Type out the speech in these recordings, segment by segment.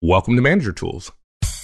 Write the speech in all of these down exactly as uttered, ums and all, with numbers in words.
Welcome to Manager Tools.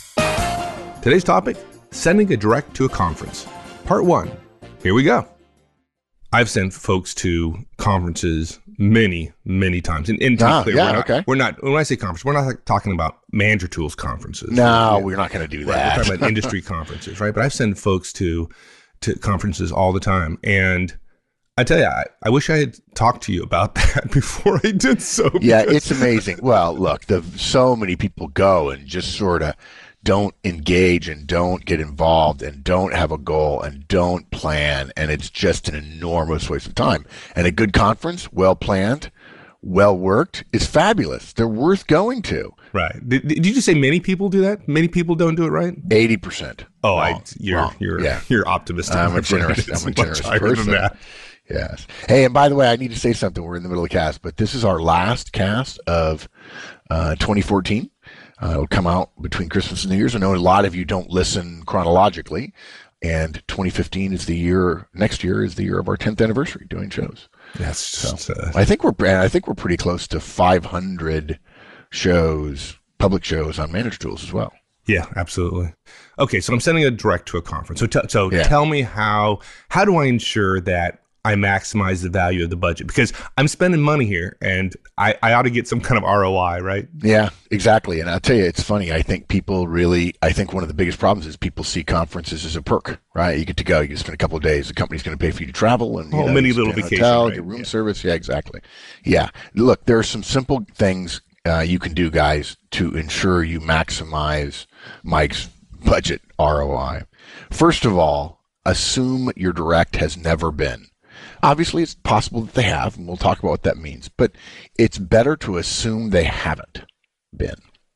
Today's topic, sending a direct to a conference. Part one. Here we go. I've sent folks to conferences many, many times. And, and to ah, be clear, yeah, we're not, okay. we're not, when I say conference, we're not like talking about Manager Tools conferences. No, we're not going to do Right, that. we're talking about industry conferences, right? But I've sent folks to to conferences all the time. And I tell you, I, I wish I had talked to you about that before I did so. Yeah, it's amazing. Well, look, the so many people go and just sort of don't engage and don't get involved and don't have a goal and don't plan. And it's just an enormous waste of time. And a good conference, well planned, well worked, is fabulous. They're worth going to. Right. Did, did you just say many people do that? Many people don't do it right? eighty percent. Oh, wrong, I, you're wrong. you're yeah. you're optimistic. I'm my a friend. generous, It's I'm a much generous higher person. than that. Yes. Hey, and by the way, I need to say something. We're in the middle of the cast, but this is our last cast of uh, twenty fourteen. Uh, it'll come out between Christmas and New Year's. I know a lot of you don't listen chronologically, and twenty fifteen is the year. Next year is the year of our tenth anniversary doing shows. That's just, so uh, I think we're I think we're pretty close to five hundred shows, public shows on Manager Tools as well. Yeah, absolutely. Okay, so I'm sending a direct to a conference. So, t- so Yeah. tell me how how do I ensure that I maximize the value of the budget? Because I'm spending money here, and I, I ought to get some kind of R O I, right? Yeah, exactly. And I'll tell you, it's funny. I think people really, I think one of the biggest problems is people see conferences as a perk, right? You get to go, you get to spend a couple of days. The company's going to pay for you to travel and you Oh, know, mini you little stay in a vacation, hotel, right? your room Yeah. service. Yeah, exactly. Yeah. Look, there are some simple things uh, you can do, guys, to ensure you maximize Mike's budget R O I. First of all, assume your direct has never been. Obviously, it's possible that they have, and we'll talk about what that means, but it's better to assume they haven't been.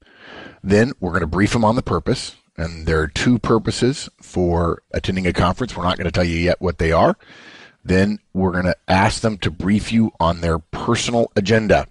Then we're going to brief them on the purpose, and there are two purposes for attending a conference. We're not going to tell you yet what they are. Then we're going to ask them to brief you on their personal agenda.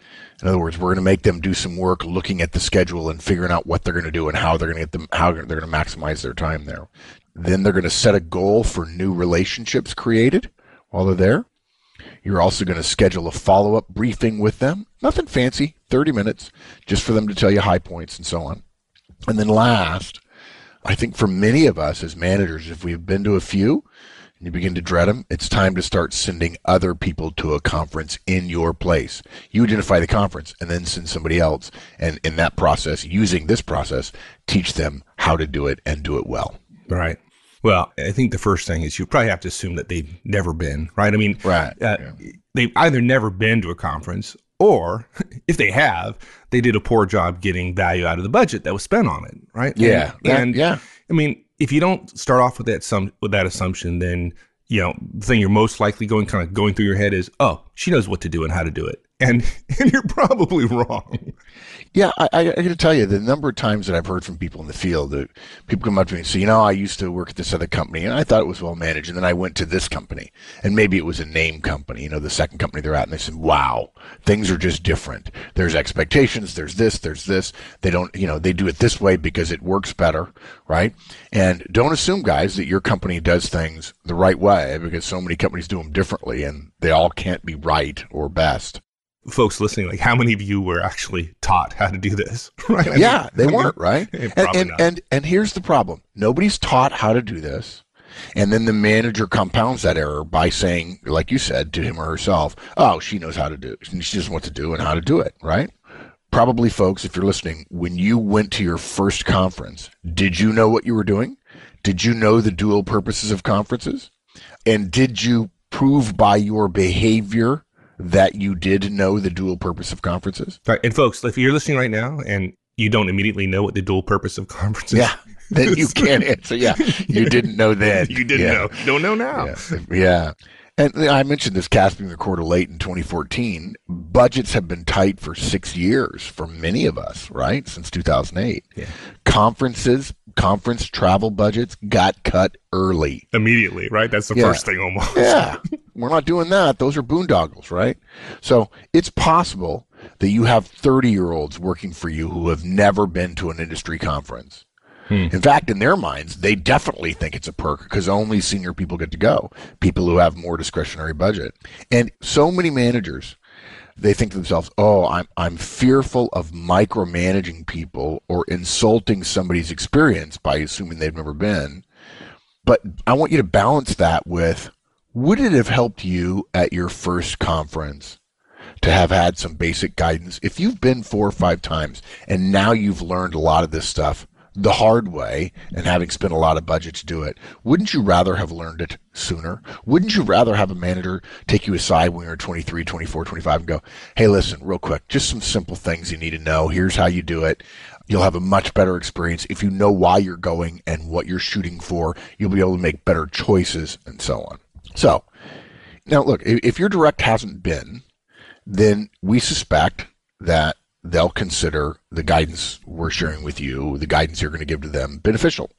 In other words, we're going to make them do some work looking at the schedule and figuring out what they're going to do and how they're going to get them, how they're going to maximize their time there. Then they're going to set a goal for new relationships created while they're there. You're also going to schedule a follow-up briefing with them. Nothing fancy, thirty minutes, just for them to tell you high points and so on. And then last, I think for many of us as managers, if we've been to a few and you begin to dread them, it's time to start sending other people to a conference in your place. You identify the conference and then send somebody else. And in that process, using this process, teach them how to do it and do it well. Right. Well, I think the first thing is you probably have to assume that they've never been, right? I mean, Right. uh, Yeah. they've either never been to a conference, or if they have, they did a poor job getting value out of the budget that was spent on it, right? Yeah. And, That- and yeah. I mean, if you don't start off with that some with that assumption, then you know the thing you're most likely going kind of going through your head is, oh, she knows what to do and how to do it, and and you're probably wrong. Yeah, I, I, I got to tell you, the number of times that I've heard from people in the field, that people come up to me and say, you know, I used to work at this other company, and I thought it was well managed, and then I went to this company, and maybe it was a name company, you know, the second company they're at, and they said, wow, things are just different. There's expectations, there's this, there's this. They don't, you know, they do it this way because it works better, right? And don't assume, guys, that your company does things the right way, because so many companies do them differently, and they all can't be right or best. Folks listening, like how many of you were actually taught how to do this? Right? I Yeah, mean, they I mean, weren't, right? eh, And probably and, not. and and here's the problem. Nobody's taught how to do this. And then the manager compounds that error by saying, like you said, to him or herself, oh, she knows how to do it. She knows what to do and how to do it, right? Probably, folks, if you're listening, when you went to your first conference, did you know what you were doing? Did you know the dual purposes of conferences? And did you prove by your behavior that you did know the dual purpose of conferences? Right. And folks, if you're listening right now and you don't immediately know what the dual purpose of conferences, Yeah, then you can't answer. Yeah, you didn't know then. you didn't yeah. know, you don't know now. Yeah. yeah. And I mentioned this cast being recorded late in twenty fourteen. Budgets have been tight for six years for many of us, right? Since two thousand eight. Yeah. Conferences, conference travel budgets got cut early. Immediately, right? That's the Yeah. first thing almost. Yeah. We're not doing that. Those are boondoggles, right? So it's possible that you have thirty-year-olds working for you who have never been to an industry conference. Hmm. In fact, in their minds, they definitely think it's a perk because only senior people get to go, people who have more discretionary budget. And so many managers they think to themselves, oh, I'm, I'm fearful of micromanaging people or insulting somebody's experience by assuming they've never been. But I want you to balance that with, would it have helped you at your first conference to have had some basic guidance? If you've been four or five times and now you've learned a lot of this stuff the hard way and having spent a lot of budget to do it, wouldn't you rather have learned it sooner? Wouldn't you rather have a manager take you aside when you're twenty-three, twenty-four, twenty-five and go, hey, listen, real quick, just some simple things you need to know. Here's how you do it. You'll have a much better experience. If you know why you're going and what you're shooting for, you'll be able to make better choices and so on. So now look, if your direct hasn't been, then we suspect that they'll consider the guidance we're sharing with you, the guidance you're going to give to them, beneficial.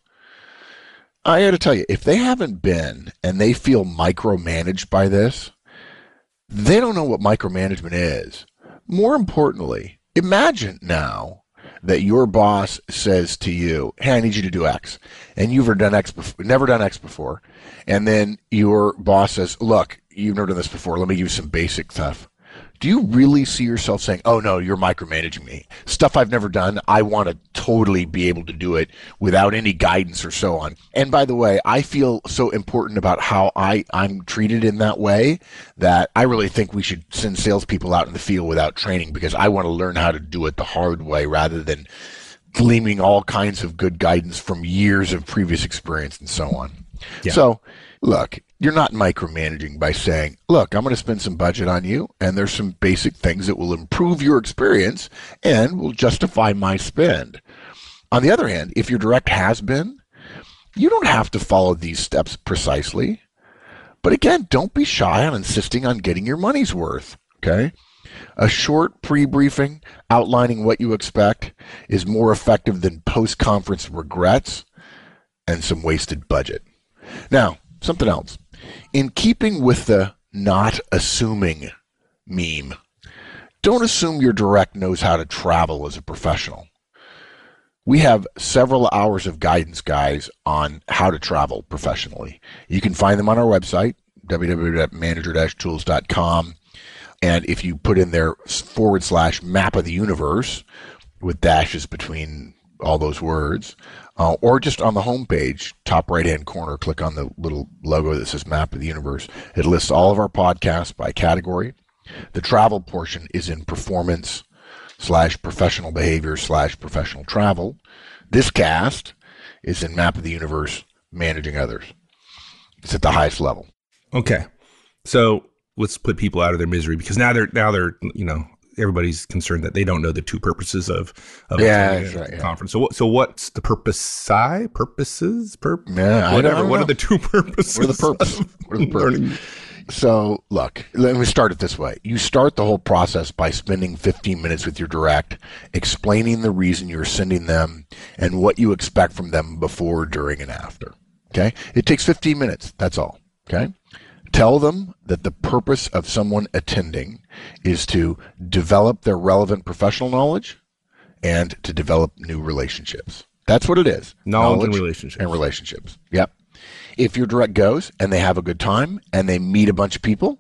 I got to tell you, if they haven't been and they feel micromanaged by this, they don't know what micromanagement is. More importantly, imagine now that your boss says to you, hey, I need you to do X, and you've never done X before, never done X before, and then your boss says, look, you've never done this before, let me give you some basic stuff. Do you really see yourself saying, oh, no, you're micromanaging me? Stuff I've never done, I want to totally be able to do it without any guidance or so on. And by the way, I feel so important about how I, I'm treated in that way that I really think we should send salespeople out in the field without training, because I want to learn how to do it the hard way rather than gleaming all kinds of good guidance from years of previous experience and so on. Yeah. So, look, you're not micromanaging by saying, look, I'm going to spend some budget on you, and there's some basic things that will improve your experience and will justify my spend. On the other hand, if your direct has been, you don't have to follow these steps precisely. But again, don't be shy on insisting on getting your money's worth, okay? A short pre-briefing outlining what you expect is more effective than post-conference regrets and some wasted budget. Now, something else. In keeping with the not assuming meme, don't assume your direct knows how to travel as a professional. We have several hours of guidance, guys, on how to travel professionally. You can find them on our website, w w w dot manager dash tools dot com. And if you put in there forward slash map of the universe with dashes between all those words, uh, or just on the homepage, top right-hand corner, click on the little logo that says Map of the Universe. It lists all of our podcasts by category. The travel portion is in performance slash professional behavior slash professional travel. This cast is in Map of the Universe, managing others. It's at the highest level. Okay. So let's put people out of their misery, because now they're, now they're, you know, everybody's concerned that they don't know the two purposes of, of yeah, a that's right, yeah. conference. So, what, so what's the purpose? Side purposes, pur- yeah, whatever. What are the two purposes? What are the purpose? What are the purpose? So, look, let me start it this way. You start the whole process by spending fifteen minutes with your direct, explaining the reason you're sending them and what you expect from them before, during, and after. Okay? It takes fifteen minutes. That's all. Okay? Tell them that the purpose of someone attending is to develop their relevant professional knowledge and to develop new relationships. That's what it is. Knowledge, knowledge and relationships. And relationships. Yep. If your direct goes and they have a good time and they meet a bunch of people,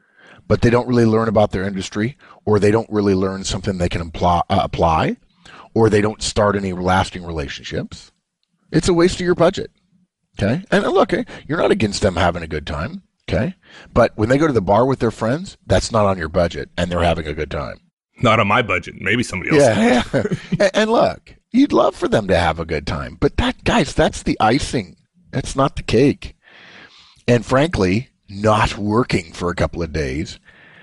but they don't really learn about their industry, or they don't really learn something they can apply, uh, apply or they don't start any lasting relationships, it's a waste of your budget. Okay? And look, you're not against them having a good time. Okay. But when they go to the bar with their friends, that's not on your budget, and they're having a good time. Not on my budget. Maybe somebody else. Yeah. yeah. and, and look, you'd love for them to have a good time, but that, guys, that's the icing. That's not the cake. And frankly, not working for a couple of days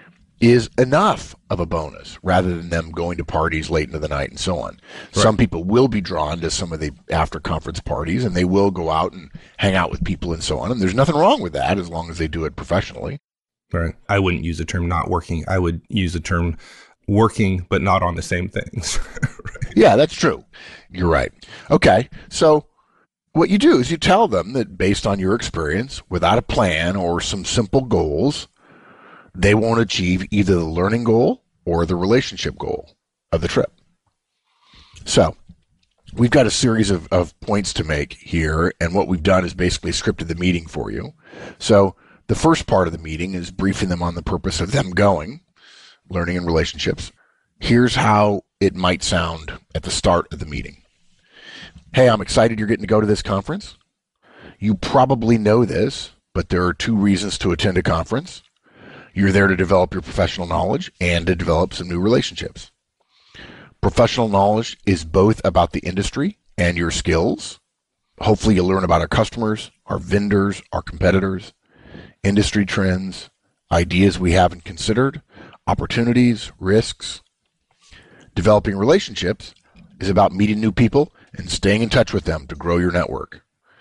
is enough of a bonus rather than them going to parties late into the night and so on. Right. Some people will be drawn to some of the after conference parties, and they will go out and hang out with people and so on. And there's nothing wrong with that as long as they do it professionally. Right. I wouldn't use the term not working. I would use the term working, but not on the same things. Right. Yeah, that's true. You're right. Okay. So what you do is you tell them that based on your experience, without a plan or some simple goals, they won't achieve either the learning goal or the relationship goal of the trip. So we've got a series of, of points to make here, and what we've done is basically scripted the meeting for you. So the first part of the meeting is briefing them on the purpose of them going. learning and relationships. Here's how it might sound at the start of the meeting. Hey, I'm excited you're getting to go to this conference. You probably know this, but there are two reasons to attend a conference. You're there to develop your professional knowledge and to develop some new relationships. Professional knowledge is both about the industry and your skills. Hopefully you'll learn about our customers, our vendors, our competitors, industry trends, ideas we haven't considered, opportunities, risks. Developing relationships is about meeting new people and staying in touch with them to grow your network.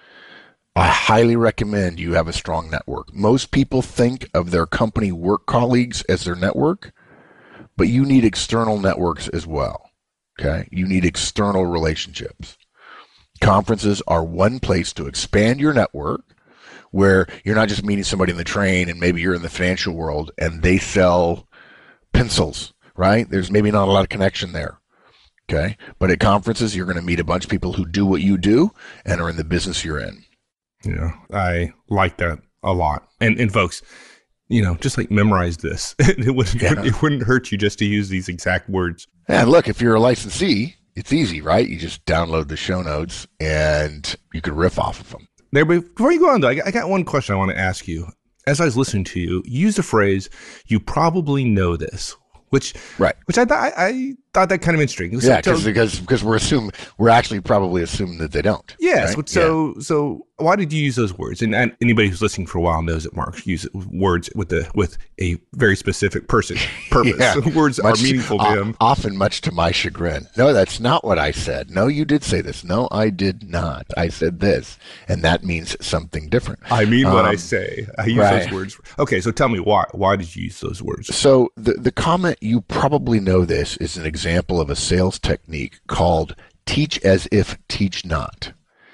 I highly recommend you have a strong network. Most people think of their company work colleagues as their network, but you need external networks as well. Okay? You need external relationships. Conferences are one place to expand your network where you're not just meeting somebody in the train and maybe you're in the financial world and they sell pencils, right? There's maybe not a lot of connection there. Okay? But at conferences, you're going to meet a bunch of people who do what you do and are in the business you're in. Yeah, I like that a lot. And and folks, you know, just like memorize this. it wouldn't Yeah. it wouldn't hurt you just to use these exact words. And look, if you're a licensee, it's easy, right? You just download the show notes and you can riff off of them. There, but before you go on, though, I got, I got one question I want to ask you. As I was listening to you, you used the phrase, "You probably know this," which Right. which I thought I, I thought that kind of interesting. So Yeah, tell- cause, because because we're assuming we're actually probably assuming that they don't. Yes. right? So, so why did you use those words? And, and anybody who's listening for a while knows that Mark uses words with the with a very specific person purpose. Yeah. Words Much- are meaningful to o- him. Often, much to my chagrin. No, that's not what I said. No, you did say this. No, I did not. I said this, and that means something different. I mean what I Um, say. I use right. those words. Okay, so tell me why. Why did you use those words? So the the comment, "You probably know this," is an example of a sales technique called "teach as if teach not."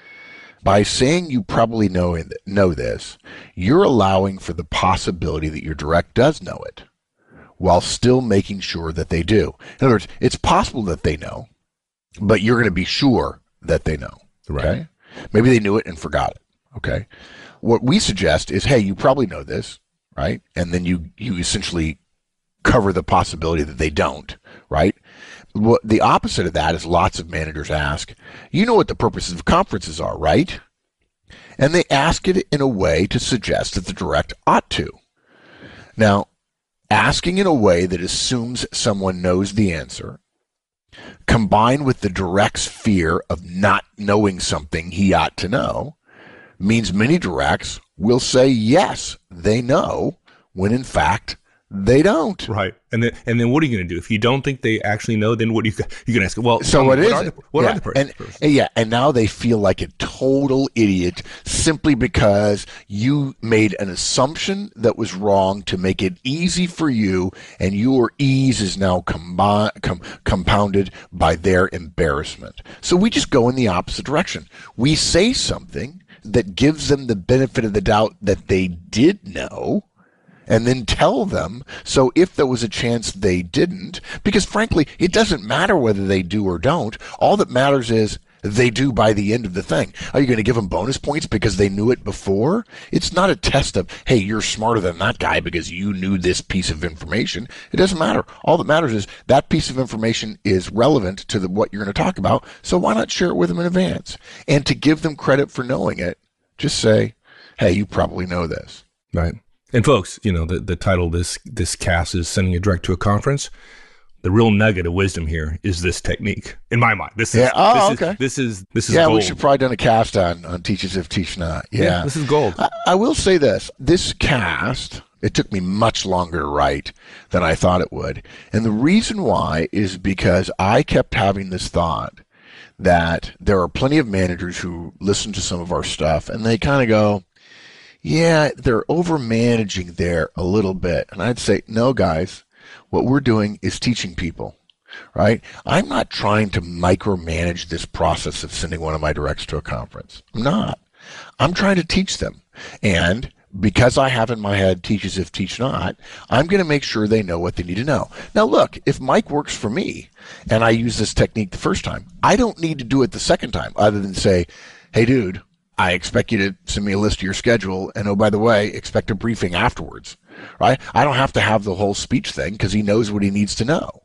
By saying you probably know know this, you're allowing for the possibility that your direct does know it, while still making sure that they do. In other words, it's possible that they know, but you're going to be sure that they know. Right. Okay? Maybe they knew it and forgot it. Okay. What we suggest is, hey, you probably know this, right? And then you you essentially cover the possibility that they don't, right? What the opposite of that is lots of managers ask, you know what the purposes of conferences are, right? And they ask it in a way to suggest that the direct ought to. Now, asking in a way that assumes someone knows the answer, combined with the direct's fear of not knowing something he ought to know, means many directs will say yes, they know, when in fact they don't. Right. And then and then what are you going to do? If you don't think they actually know, then what are you you going to ask? Well, So tell me, what is are it? the, what yeah. are the pur- and, purposes? and yeah, and now they feel like a total idiot simply because you made an assumption that was wrong to make it easy for you, and your ease is now combi- com- compounded by their embarrassment. So we just go in the opposite direction. We say something that gives them the benefit of the doubt that they did know, and then tell them, so if there was a chance they didn't, because frankly, it doesn't matter whether they do or don't. All that matters is they do by the end of the thing. Are you going to give them bonus points because they knew it before? It's not a test of, hey, you're smarter than that guy because you knew this piece of information. It doesn't matter. All that matters is that piece of information is relevant to the, what you're going to talk about, so why not share it with them in advance? And to give them credit for knowing it, just say, hey, you probably know this. Right. And folks, you know, the, the title of this this cast is Sending a Direct to a Conference. The real nugget of wisdom here is this technique, in my mind. This is Yeah. Oh, this okay. Is, this is this is Yeah, gold. we should probably done a cast on, on Teach As If Teach Not. Yeah. Yeah, this is gold. I, I will say this. This cast, it took me much longer to write than I thought it would. And the reason why is because I kept having this thought that there are plenty of managers who listen to some of our stuff and they kind of go, yeah, they're over managing there a little bit. And I'd say, no, guys, what we're doing is teaching people, right? I'm not trying to micromanage this process of sending one of my directs to a conference. I'm not. I'm trying to teach them. And because I have in my head teach as if teach not, I'm going to make sure they know what they need to know. Now, look, if Mike works for me and I use this technique the first time, I don't need to do it the second time other than say, hey, dude, I expect you to send me a list of your schedule. And oh, by the way, expect a briefing afterwards, right? I don't have to have the whole speech thing because he knows what he needs to know.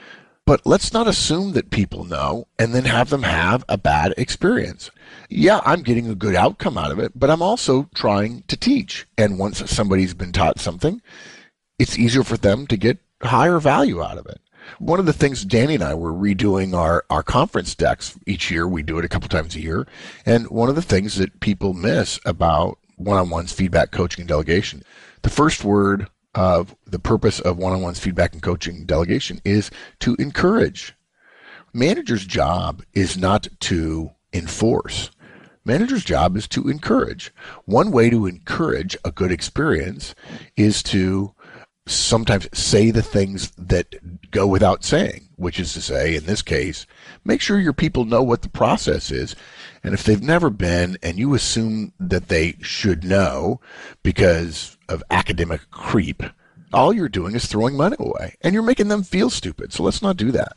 But let's not assume that people know and then have them have a bad experience. Yeah, I'm getting a good outcome out of it, but I'm also trying to teach. And once somebody's been taught something, it's easier for them to get higher value out of it. One of the things, Danny and I were redoing our, our conference decks each year. We do it a couple times a year. And one of the things that people miss about one-on-ones, feedback, coaching, and delegation, the first word of the purpose of one-on-ones, feedback, and coaching delegation is to encourage. Manager's job is not to enforce. Manager's job is to encourage. One way to encourage a good experience is to sometimes say the things that go without saying, which is to say, in this case, make sure your people know what the process is. And if they've never been and you assume that they should know because of academic creep, all you're doing is throwing money away and you're making them feel stupid. So let's not do that.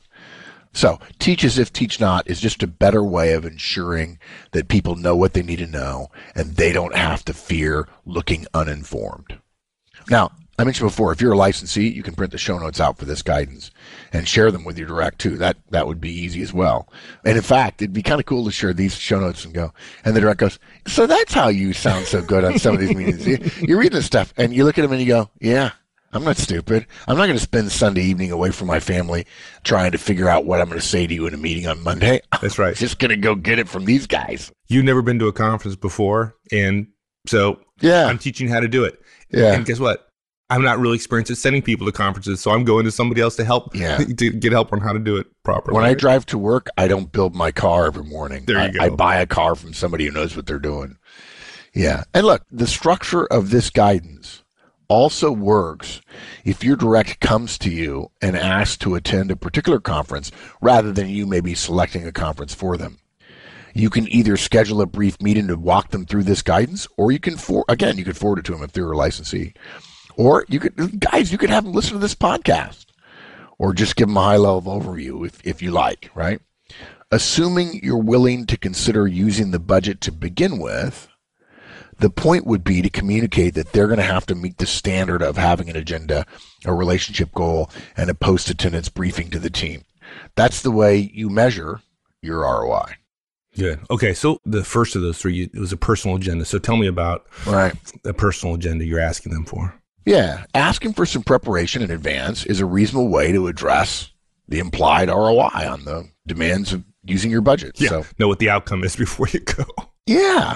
So teach as if teach not is just a better way of ensuring that people know what they need to know and they don't have to fear looking uninformed. Now, I mentioned before, if you're a licensee, you can print the show notes out for this guidance and share them with your direct too. That that would be easy as well. And in fact, it'd be kind of cool to share these show notes and go, and the direct goes, so that's how you sound so good on some of these meetings. You, you read this stuff and you look at them and you go, yeah, I'm not stupid. I'm not going to spend Sunday evening away from my family trying to figure out what I'm going to say to you in a meeting on Monday. That's right. I'm just going to go get it from these guys. You've never been to a conference before, and so yeah. I'm teaching how to do it. Yeah. And guess what? I'm not really experienced at sending people to conferences, so I'm going to somebody else to help yeah. to get help on how to do it properly. When I drive to work, I don't build my car every morning. There you I, go. I buy a car from somebody who knows what they're doing. Yeah. And look, the structure of this guidance also works if your direct comes to you and asks to attend a particular conference rather than you maybe selecting a conference for them. You can either schedule a brief meeting to walk them through this guidance, or you can, for, again, you could forward it to them if they're a licensee. Or you could, guys, you could have them listen to this podcast or just give them a high level overview if, if you like, right? Assuming you're willing to consider using the budget to begin with, the point would be to communicate that they're going to have to meet the standard of having an agenda, a relationship goal, and a post-attendance briefing to the team. That's the way you measure your R O I. Good. Okay, so the first of those three, it was a personal agenda. So tell me about right. the personal agenda you're asking them for. Yeah, asking for some preparation in advance is a reasonable way to address the implied R O I on the demands of using your budget. Yeah, so, know what the outcome is before you go. Yeah.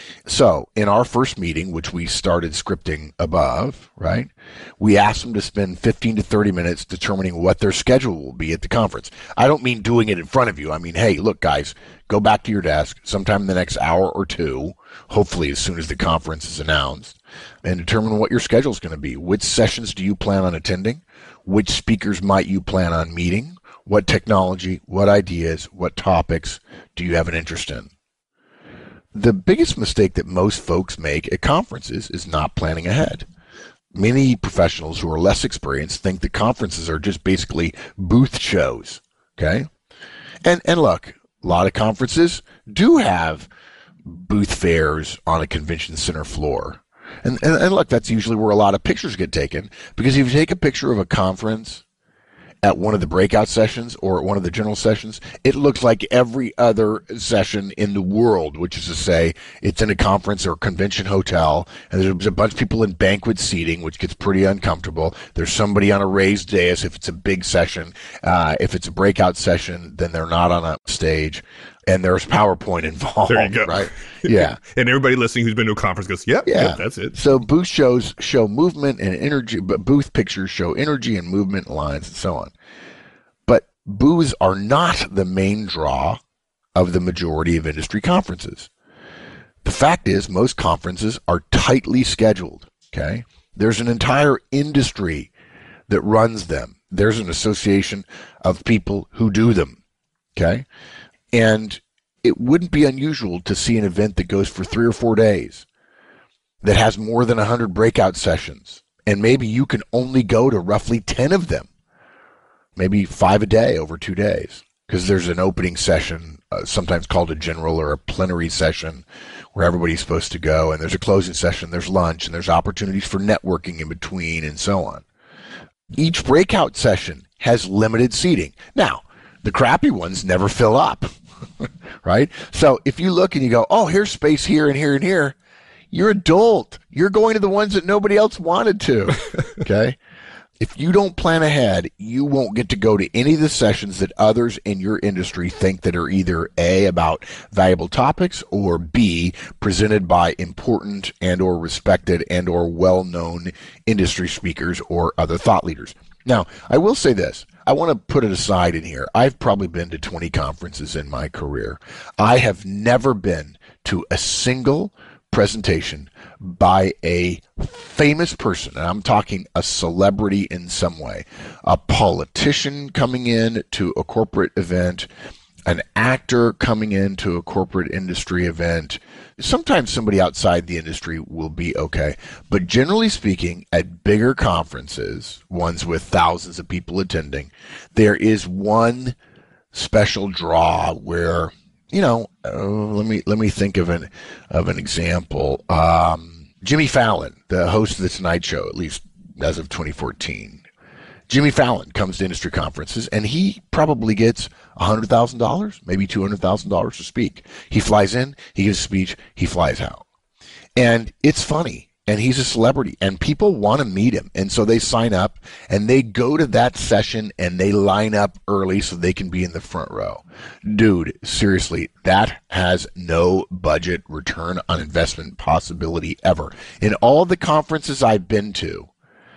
So in our first meeting, which we started scripting above, right, we asked them to spend fifteen to thirty minutes determining what their schedule will be at the conference. I don't mean doing it in front of you. I mean, hey, look, guys, go back to your desk sometime in the next hour or two, hopefully as soon as the conference is announced, and determine what your schedule is going to be. Which sessions do you plan on attending? Which speakers might you plan on meeting? What technology, what ideas, what topics do you have an interest in? The biggest mistake that most folks make at conferences is not planning ahead. Many professionals who are less experienced think that conferences are just basically booth shows, okay? And and look, a lot of conferences do have booth fairs on a convention center floor. And, and, and look, that's usually where a lot of pictures get taken, because if you take a picture of a conference at one of the breakout sessions or at one of the general sessions, it looks like every other session in the world, which is to say it's in a conference or convention hotel, and there's a bunch of people in banquet seating, which gets pretty uncomfortable. There's somebody on a raised dais if it's a big session. Uh, if it's a breakout session, then they're not on a stage. And there's PowerPoint involved. There you go. Right? Yeah. And everybody listening who's been to a conference goes, yep, yeah, yep, that's it. So booth shows show movement and energy, but booth pictures show energy and movement lines and so on. But booths are not the main draw of the majority of industry conferences. The fact is, most conferences are tightly scheduled. Okay. There's an entire industry that runs them. There's an association of people who do them. Okay. And it wouldn't be unusual to see an event that goes for three or four days that has more than one hundred breakout sessions. And maybe you can only go to roughly ten of them, maybe five a day over two days, because there's an opening session uh, sometimes called a general or a plenary session where everybody's supposed to go, and there's a closing session, there's lunch, and there's opportunities for networking in between and so on. Each breakout session has limited seating. Now, the crappy ones never fill up, right? So if you look and you go, oh, here's space here and here and here, you're adult. You're going to the ones that nobody else wanted to, okay? If you don't plan ahead, you won't get to go to any of the sessions that others in your industry think that are either A, about valuable topics, or B, presented by important and or respected and or well-known industry speakers or other thought leaders. Now, I will say this. I want to put it aside in here. I've probably been to twenty conferences in my career. I have never been to a single presentation by a famous person, and I'm talking a celebrity in some way, a politician coming in to a corporate event, an actor coming into a corporate industry event. Sometimes somebody outside the industry will be okay, but generally speaking, at bigger conferences, ones with thousands of people attending, there is one special draw where, you know, uh, let me let me think of an of an example. Um, Jimmy Fallon, the host of the Tonight Show, at least as of twenty fourteen. Jimmy Fallon comes to industry conferences, and he probably gets one hundred thousand dollars, maybe two hundred thousand dollars to speak. He flies in, he gives a speech, he flies out. And it's funny, and he's a celebrity, and people want to meet him. And so they sign up, and they go to that session, and they line up early so they can be in the front row. Dude, seriously, that has no budget return on investment possibility ever. In all the conferences I've been to,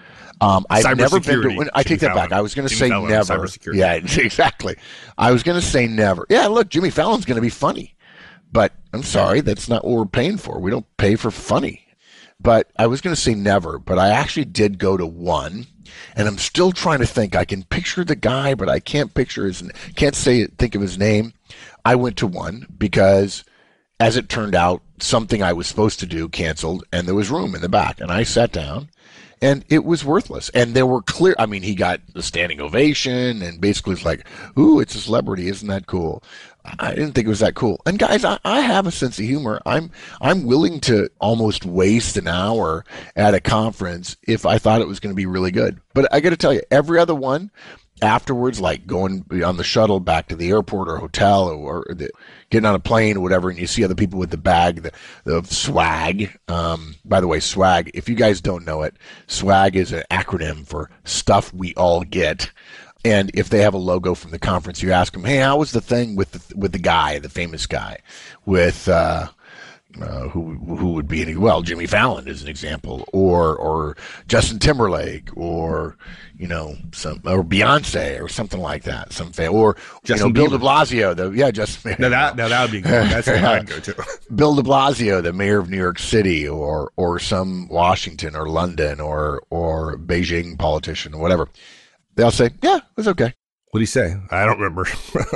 Um, I've never been to. I take that back. I was going to say never. Yeah, exactly. I was going to say never. Yeah, look, Jimmy Fallon's going to be funny, but I'm sorry, that's not what we're paying for. We don't pay for funny. But I was going to say never. But I actually did go to one, and I'm still trying to think. I can picture the guy, but I can't picture his. Can't say think of his name. I went to one because, as it turned out, something I was supposed to do canceled, and there was room in the back, and I sat down. And it was worthless. And there were clear, I mean, he got a standing ovation and basically was like, ooh, it's a celebrity. Isn't that cool? I didn't think it was that cool. And guys, I, I have a sense of humor. I'm, I'm willing to almost waste an hour at a conference if I thought it was going to be really good. But I got to tell you, every other one afterwards, like going on the shuttle back to the airport or hotel or, or the, getting on a plane or whatever, and you see other people with the bag, the, the swag. Um, by the way, swag, if you guys don't know it, swag is an acronym for stuff we all get. And if they have a logo from the conference, you ask them, hey, how was the thing with the, with the guy, the famous guy, with uh, uh, who who would be any, well, Jimmy Fallon is an example, or or Justin Timberlake, or you know some or Beyonce or something like that, some fa- or Justin you know Bill De Blasio, the yeah Justin. Now that now that would be good. That's what I'd go to. Bill De Blasio, the mayor of New York City, or or some Washington or London or or Beijing politician or whatever. They'll say, yeah, it was okay. What do you say? I don't remember.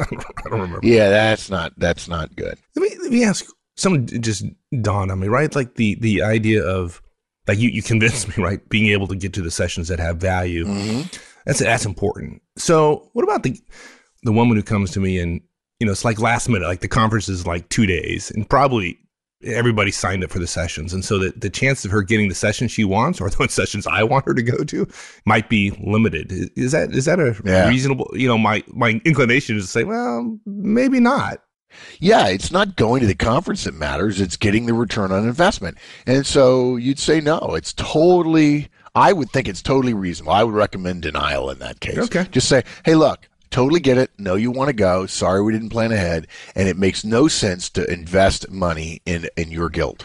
I don't remember. Yeah, that's not that's not good. Let me let me ask. Something just dawned on me, right? Like the the idea of, like you, you convinced me, right? Being able to get to the sessions that have value. Mm-hmm. That's that's important. So what about the the woman who comes to me and, you know, it's like last minute, like the conference is like two days and probably everybody signed up for the sessions. And so the, the chance of her getting the session she wants or the sessions I want her to go to might be limited. Is that is that a yeah. reasonable, you know, my, my inclination is to say, well, maybe not. Yeah, it's not going to the conference that matters. It's getting the return on investment. And so you'd say no. It's totally, I would think it's totally reasonable. I would recommend denial in that case. Okay. Just say, hey, look, totally get it. Know you want to go. Sorry we didn't plan ahead. And it makes no sense to invest money in, in your guilt.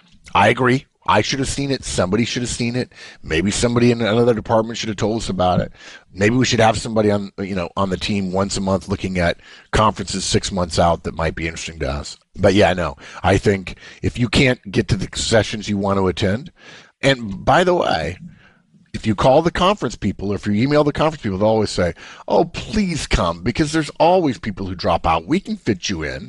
I agree. I should have seen it. Somebody should have seen it. Maybe somebody in another department should have told us about it. Maybe we should have somebody on, you know, on the team once a month looking at conferences six months out that might be interesting to us. But yeah, no, I think if you can't get to the sessions you want to attend, and by the way, if you call the conference people or if you email the conference people, they'll always say, oh, please come, because there's always people who drop out. We can fit you in,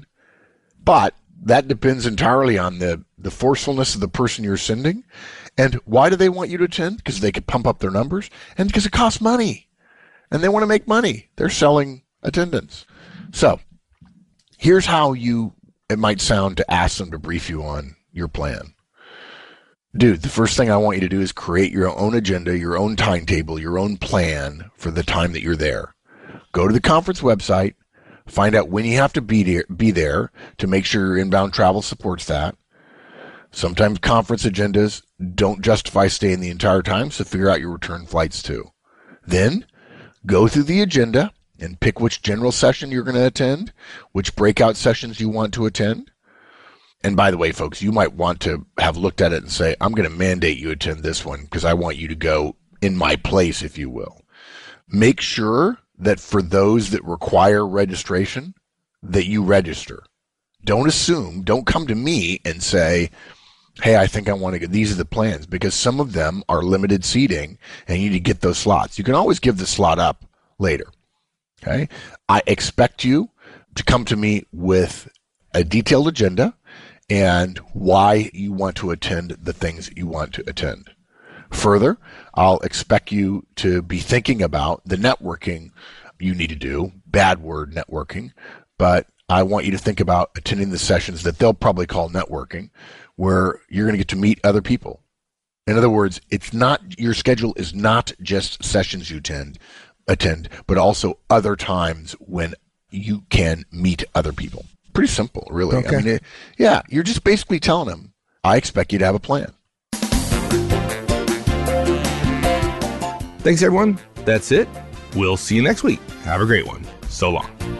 but that depends entirely on the, the forcefulness of the person you're sending. And why do they want you to attend? Because they could pump up their numbers and because it costs money and they want to make money. They're selling attendance. So Here's how you, it might sound to ask them to brief you on your plan. Dude, the first thing I want you to do is create your own agenda, your own timetable, your own plan for the time that you're there. Go to the conference website, find out when you have to be there, be there to make sure your inbound travel supports that. Sometimes conference agendas don't justify staying the entire time, so figure out your return flights too. Then go through the agenda and pick which general session you're going to attend, which breakout sessions you want to attend. And by the way, folks, you might want to have looked at it and say, I'm going to mandate you attend this one because I want you to go in my place, if you will. Make sure that for those that require registration, that you register. Don't assume, don't come to me and say, hey, I think I want to get, these are the plans, because some of them are limited seating and you need to get those slots. You can always give the slot up later. Okay. I expect you to come to me with a detailed agenda and why you want to attend the things that you want to attend. Further, I'll expect you to be thinking about the networking you need to do, bad word networking, but I want you to think about attending the sessions that they'll probably call networking, where you're going to get to meet other people. In other words, it's not, your schedule is not just sessions you attend, attend, but also other times when you can meet other people. Pretty simple, really. Okay. I mean, it, yeah, you're just basically telling them, I expect you to have a plan. Thanks, everyone. That's it. We'll see you next week. Have a great one. So long.